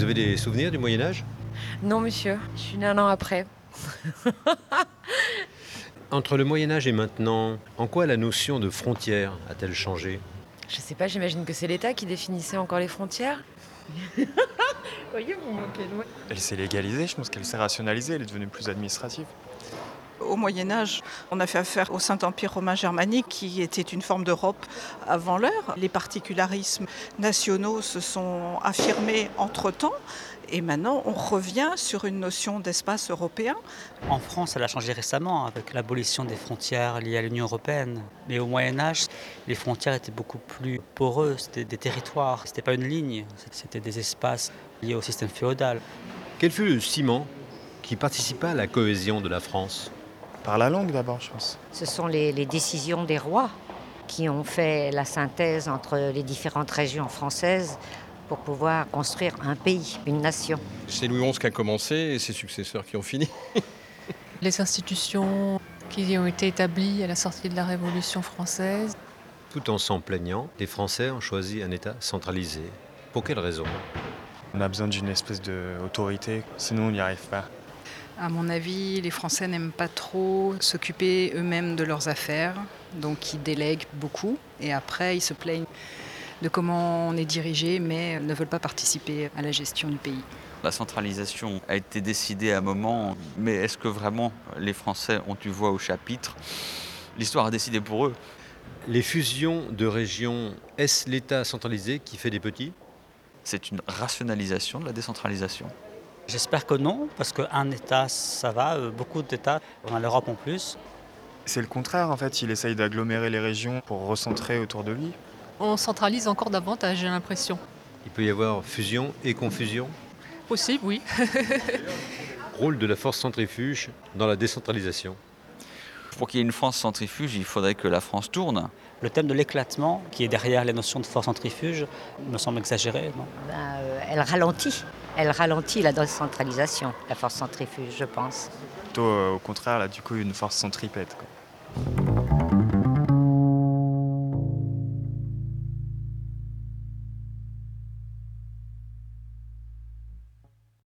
Vous avez des souvenirs du Moyen-Âge? Non, monsieur, je suis née un an après. Entre le Moyen-Âge et maintenant, en quoi la notion de frontière a-t-elle changé? Je sais pas, j'imagine que c'est l'État qui définissait encore les frontières. Voyez, vous moquez de moi. Elle s'est légalisée, je pense qu'elle s'est rationalisée, elle est devenue plus administrative. Au Moyen-Âge, on a fait affaire au Saint-Empire romain germanique qui était une forme d'Europe avant l'heure. Les particularismes nationaux se sont affirmés entre-temps et maintenant on revient sur une notion d'espace européen. En France, elle a changé récemment avec l'abolition des frontières liées à l'Union européenne. Mais au Moyen-Âge, les frontières étaient beaucoup plus poreuses, c'était des territoires, c'était pas une ligne, c'était des espaces liés au système féodal. Quel fut le ciment qui participa à la cohésion de la France? Par la langue d'abord, je pense. Ce sont les décisions des rois qui ont fait la synthèse entre les différentes régions françaises pour pouvoir construire un pays, une nation. C'est Louis XI qui a commencé et ses successeurs qui ont fini. Les institutions qui ont été établies à la sortie de la Révolution française. Tout en s'en plaignant, les Français ont choisi un État centralisé. Pour quelle raison? On a besoin d'une espèce d'autorité, sinon on n'y arrive pas. À mon avis, les Français n'aiment pas trop s'occuper eux-mêmes de leurs affaires, donc ils délèguent beaucoup et après ils se plaignent de comment on est dirigé mais ne veulent pas participer à la gestion du pays. La centralisation a été décidée à un moment, mais est-ce que vraiment les Français ont eu voix au chapitre? L'histoire a décidé pour eux. Les fusions de régions, est-ce l'État centralisé qui fait des petits? C'est une rationalisation de la décentralisation. J'espère que non, parce qu'un État, ça va, beaucoup d'États, on a l'Europe en plus. C'est le contraire en fait, il essaye d'agglomérer les régions pour recentrer autour de lui. On centralise encore davantage, j'ai l'impression. Il peut y avoir fusion et confusion. Possible, oui. Rôle de la force centrifuge dans la décentralisation. Pour qu'il y ait une France centrifuge, il faudrait que la France tourne. Le thème de l'éclatement, qui est derrière les notions de force centrifuge, me semble exagéré, non? Elle ralentit. Elle ralentit la décentralisation, la force centrifuge, je pense. Plutôt au contraire, là du coup une force centripète, quoi.